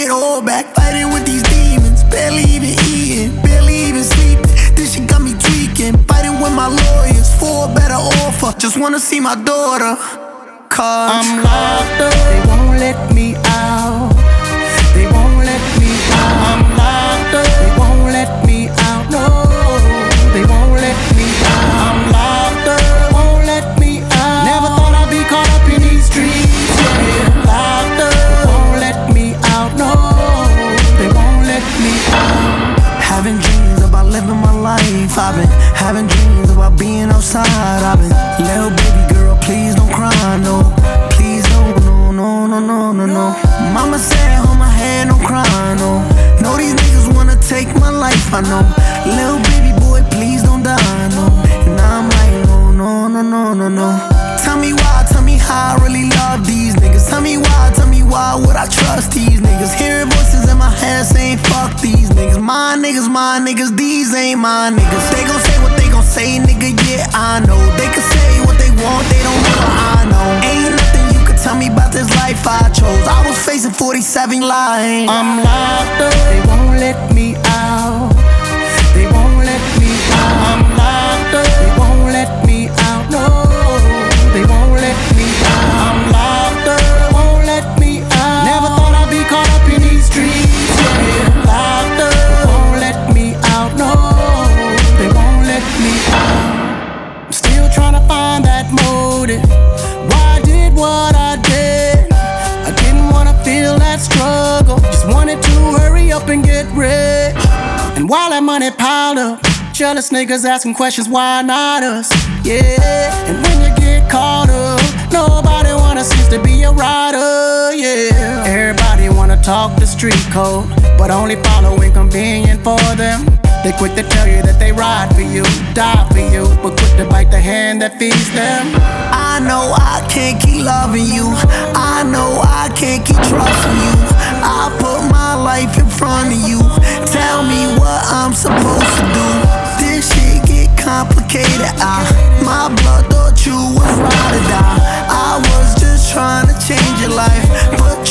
it all back. Fighting with these demons, barely even eating, barely even sleeping. This shit got me tweaking. Fighting with my lawyers for a better offer. Just wanna see my daughter, cause I'm locked up, they won't let me out. They won't let me out. I'm locked up, they won't let me out. No, they won't let me out. I'm locked up, won't let me out. Never thought I'd be caught up in these streets. Yeah, locked up, they won't let me out. No, they won't let me out. having dreams about living my life. I've been having dreams about being outside. I've been, little baby girl, please don't cry, no. Please don't, no. Mama said, hold my head, don't cry, no. Know these niggas wanna take my life, I know. Little baby boy, please don't die, no. And I'm like, no. Tell me why, tell me how I really love these niggas. Tell me why would I trust these niggas? Hearing voices in my head saying fuck these niggas. My niggas, these ain't my niggas. They gon' say what they gon' say, nigga, yeah, I know. They can say what they want, they don't know what I know. Ain't nothing you can tell me about this life I chose. I was facing 47 lines. I'm locked up, they won't let me out. They won't let me out. I'm locked up, they won't let me out. No, they won't let me out. I'm locked up, won't let me out. Never thought I'd be caught up in these streets. Yeah, locked up, they won't let me out. No, they won't let me out. I'm still trying to find that motive. Why I did what I did? I didn't wanna feel that struggle. Just wanted to hurry up and get rich. And while that money piled up, jealous niggas asking questions, why not us? Yeah, and when you get caught up, nobody wanna seems to be a rider, yeah. Everybody wanna talk the street code, but only follow when convenient for them. They quick to tell you that they ride for you, die for you, but quick to bite the hand that feeds them. I know I can't keep loving you. I know I can't keep trusting you. I put my life in front of you. Tell me what I'm supposed to do. This shit get complicated. My blood thought you was ride or die. I was just trying to change your life, but